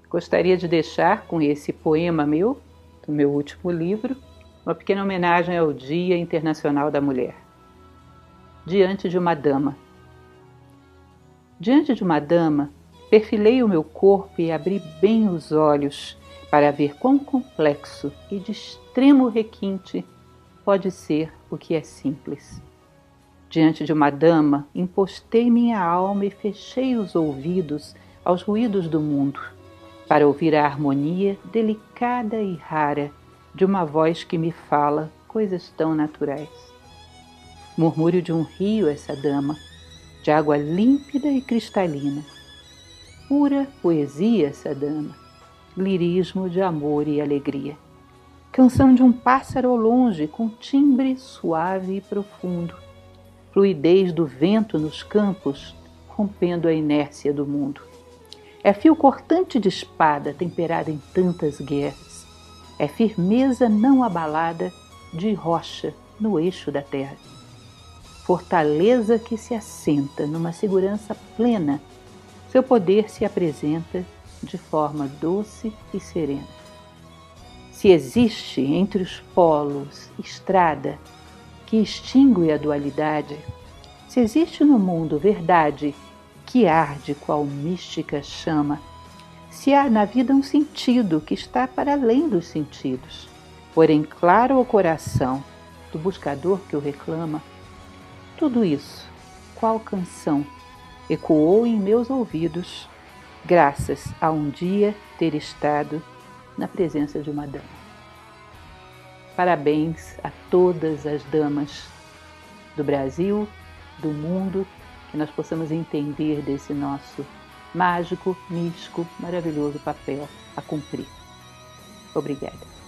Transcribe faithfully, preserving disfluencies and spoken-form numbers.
Gostaria de deixar com esse poema meu, do meu último livro, uma pequena homenagem ao Dia Internacional da Mulher. Diante de uma dama. Diante de uma dama, perfilei o meu corpo e abri bem os olhos para ver quão complexo e de extremo requinte pode ser o que é simples. Diante de uma dama, impostei minha alma e fechei os ouvidos aos ruídos do mundo, para ouvir a harmonia delicada e rara de uma voz que me fala coisas tão naturais. Murmúrio de um rio essa dama, de água límpida e cristalina. Pura poesia essa dama, lirismo de amor e alegria. Canção de um pássaro ao longe, com timbre suave e profundo. Fluidez do vento nos campos, rompendo a inércia do mundo. É fio cortante de espada temperada em tantas guerras. É firmeza não abalada de rocha no eixo da terra. Fortaleza que se assenta numa segurança plena. Seu poder se apresenta de forma doce e serena. Se existe entre os polos estrada que extingue a dualidade, se existe no mundo verdade que arde qual mística chama, se há na vida um sentido que está para além dos sentidos, porém claro ao coração do buscador que o reclama, tudo isso, qual canção, ecoou em meus ouvidos, graças a um dia ter estado na presença de uma dama. Parabéns a todas as damas do Brasil, do mundo, que nós possamos entender desse nosso mágico, místico, maravilhoso papel a cumprir. Obrigada.